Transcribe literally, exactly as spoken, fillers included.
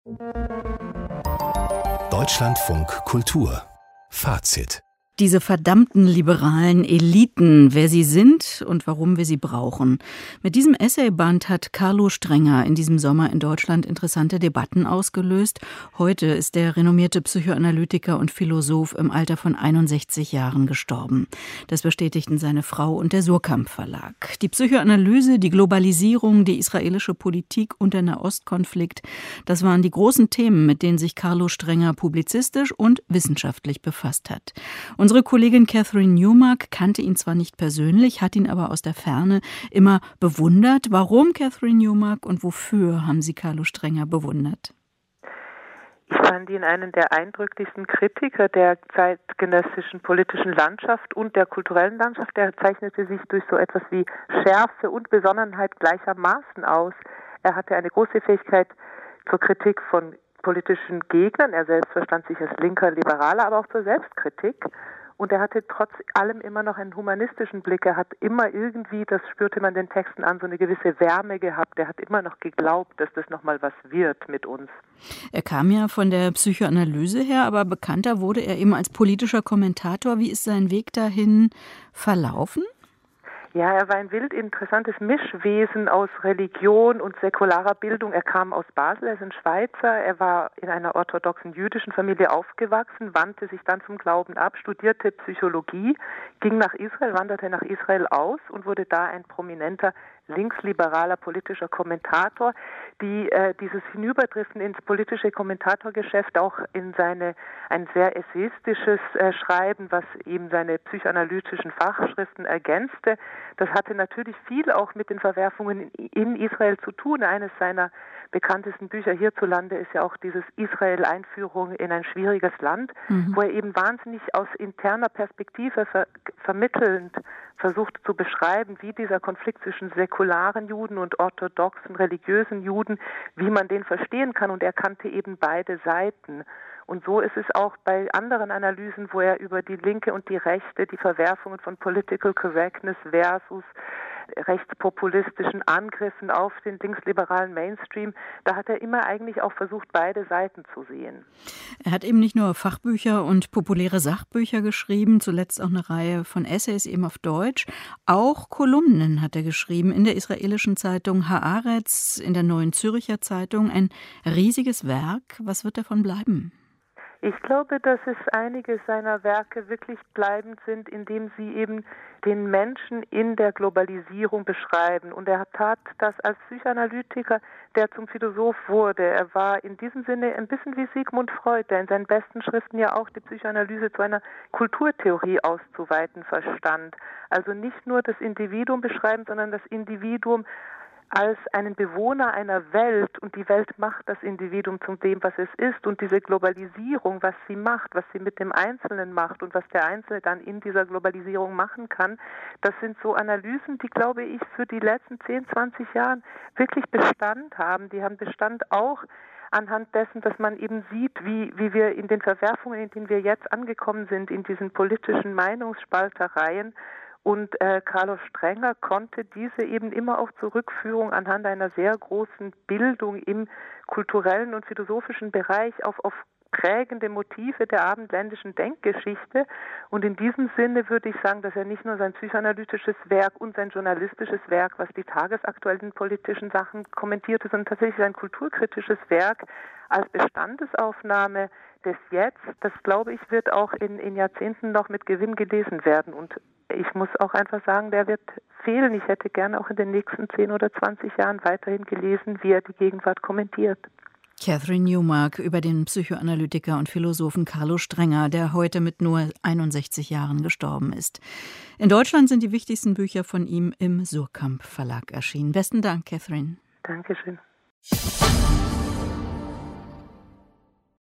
Deutschlandfunk Kultur Fazit. Diese verdammten liberalen Eliten, wer sie sind und warum wir sie brauchen. Mit diesem Essayband hat Carlo Strenger in diesem Sommer in Deutschland interessante Debatten ausgelöst. Heute ist der renommierte Psychoanalytiker und Philosoph im Alter von einundsechzig Jahren gestorben. Das bestätigten seine Frau und der Surkamp Verlag. Die Psychoanalyse, die Globalisierung, die israelische Politik und der Nahostkonflikt, das waren die großen Themen, mit denen sich Carlo Strenger publizistisch und wissenschaftlich befasst hat. Unsere Kollegin Catherine Newmark kannte ihn zwar nicht persönlich, hat ihn aber aus der Ferne immer bewundert. Warum, Catherine Newmark, und wofür haben Sie Carlo Strenger bewundert? Ich fand ihn einen der eindrücklichsten Kritiker der zeitgenössischen politischen Landschaft und der kulturellen Landschaft. Er zeichnete sich durch so etwas wie Schärfe und Besonnenheit gleichermaßen aus. Er hatte eine große Fähigkeit zur Kritik von politischen Gegnern. Er selbst verstand sich als linker Liberaler, aber auch zur Selbstkritik. Und er hatte trotz allem immer noch einen humanistischen Blick. Er hat immer irgendwie, das spürte man den Texten an, so eine gewisse Wärme gehabt. Er hat immer noch geglaubt, dass das nochmal was wird mit uns. Er kam ja von der Psychoanalyse her, aber bekannter wurde er eben als politischer Kommentator. Wie ist sein Weg dahin verlaufen? Ja, er war ein wild interessantes Mischwesen aus Religion und säkularer Bildung. Er kam aus Basel, er ist ein Schweizer. Er war in einer orthodoxen jüdischen Familie aufgewachsen, wandte sich dann zum Glauben ab, studierte Psychologie, ging nach Israel, wanderte nach Israel aus und wurde da ein prominenter linksliberaler politischer Kommentator, die äh, dieses Hinüberdriften ins politische Kommentatorgeschäft auch in seine ein sehr essayistisches äh, Schreiben, was eben seine psychoanalytischen Fachschriften ergänzte. Das hatte natürlich viel auch mit den Verwerfungen in, in Israel zu tun. Eines seiner bekanntesten Bücher hierzulande ist ja auch dieses Israel-Einführung in ein schwieriges Land, mhm. wo er eben wahnsinnig aus interner Perspektive ver- vermittelnd versucht zu beschreiben, wie dieser Konflikt zwischen säkularen Juden und orthodoxen religiösen Juden, wie man den verstehen kann. Und er kannte eben beide Seiten. Und so ist es auch bei anderen Analysen, wo er über die Linke und die Rechte, die Verwerfungen von Political Correctness versus rechtspopulistischen Angriffen auf den linksliberalen Mainstream, da hat er immer eigentlich auch versucht, beide Seiten zu sehen. Er hat eben nicht nur Fachbücher und populäre Sachbücher geschrieben, zuletzt auch eine Reihe von Essays eben auf Deutsch. Auch Kolumnen hat er geschrieben in der israelischen Zeitung Haaretz, in der Neuen Zürcher Zeitung. Ein riesiges Werk. Was wird davon bleiben? Ich glaube, dass es einige seiner Werke wirklich bleibend sind, indem sie eben den Menschen in der Globalisierung beschreiben. Und er tat das als Psychoanalytiker, der zum Philosoph wurde. Er war in diesem Sinne ein bisschen wie Sigmund Freud, der in seinen besten Schriften ja auch die Psychoanalyse zu einer Kulturtheorie auszuweiten verstand. Also nicht nur das Individuum beschreiben, sondern das Individuum als einen Bewohner einer Welt, und die Welt macht das Individuum zu dem, was es ist, und diese Globalisierung, was sie macht, was sie mit dem Einzelnen macht und was der Einzelne dann in dieser Globalisierung machen kann, das sind so Analysen, die, glaube ich, für die letzten zehn, zwanzig Jahre wirklich Bestand haben. Die haben Bestand auch anhand dessen, dass man eben sieht, wie, wie wir in den Verwerfungen, in denen wir jetzt angekommen sind, in diesen politischen Meinungsspaltereien. Und äh, Carlo Strenger konnte diese eben immer auch zur Rückführung anhand einer sehr großen Bildung im kulturellen und philosophischen Bereich auf, auf prägende Motive der abendländischen Denkgeschichte. Und in diesem Sinne würde ich sagen, dass er nicht nur sein psychoanalytisches Werk und sein journalistisches Werk, was die tagesaktuellen politischen Sachen kommentierte, sondern tatsächlich sein kulturkritisches Werk als Bestandesaufnahme des Jetzt, das, glaube ich, wird auch in, in Jahrzehnten noch mit Gewinn gelesen werden. Und ich muss auch einfach sagen, der wird fehlen. Ich hätte gerne auch in den nächsten zehn oder zwanzig Jahren weiterhin gelesen, wie er die Gegenwart kommentiert. Catherine Newmark über den Psychoanalytiker und Philosophen Carlo Strenger, der heute mit nur einundsechzig Jahren gestorben ist. In Deutschland sind die wichtigsten Bücher von ihm im Surkamp Verlag erschienen. Besten Dank, Catherine. Dankeschön.